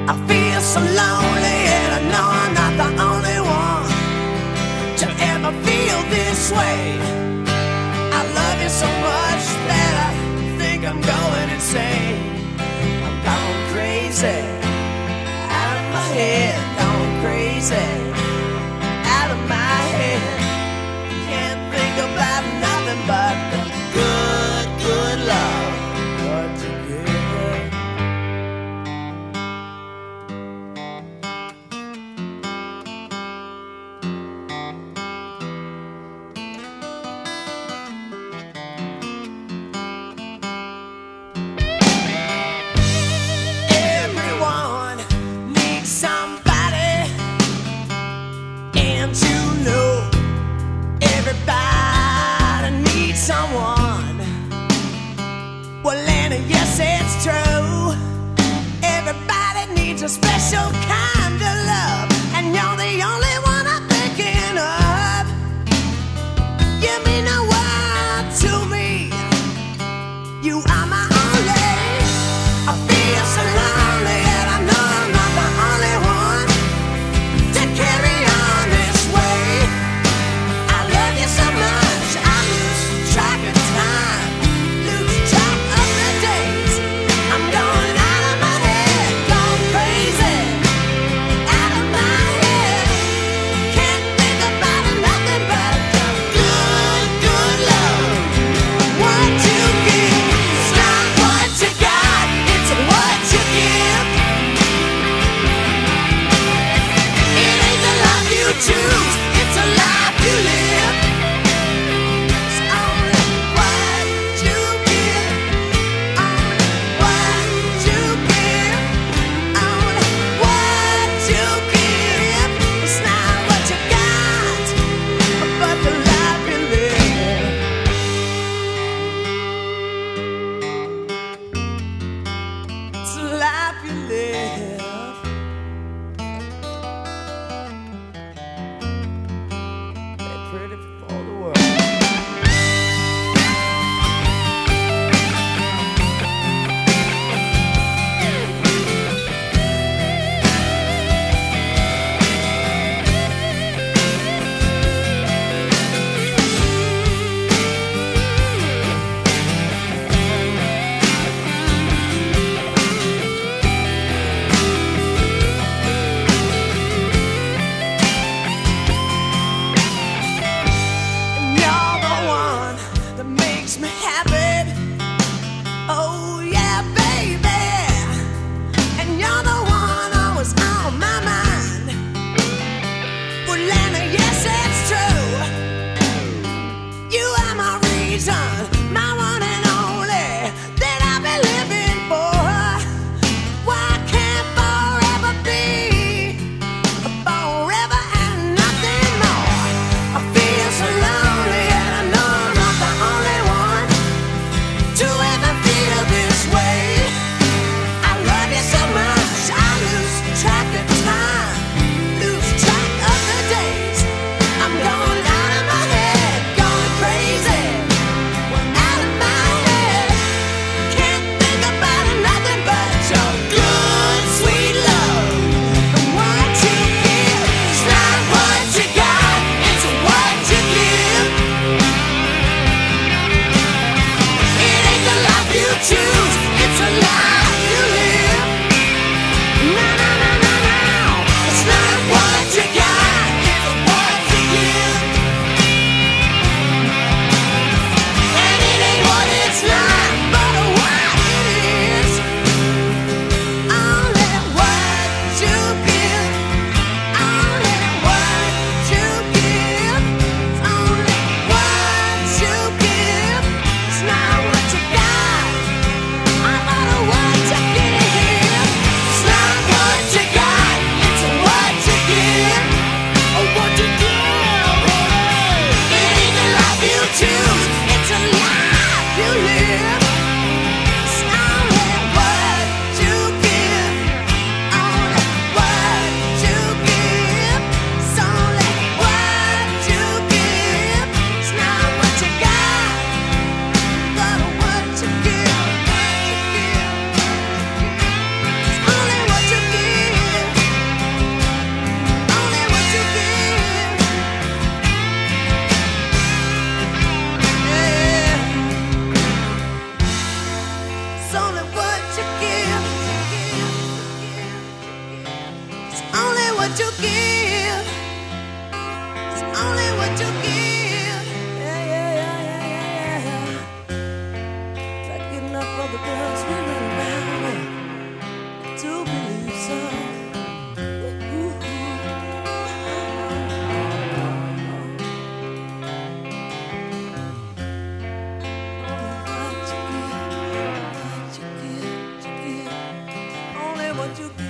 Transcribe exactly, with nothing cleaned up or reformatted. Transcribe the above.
I feel so lonely, and I know I'm not the only one to ever feel this way. I love you so much that I think I'm going insane. I'm gone crazy, out of my head, gone crazy, out of my head. Can't think about nothing but the good, good love put together. Everyone what you give. It's only what you give. Yeah, yeah, yeah, yeah, yeah, yeah. It's like enough of the girls we run around with to believe so. What you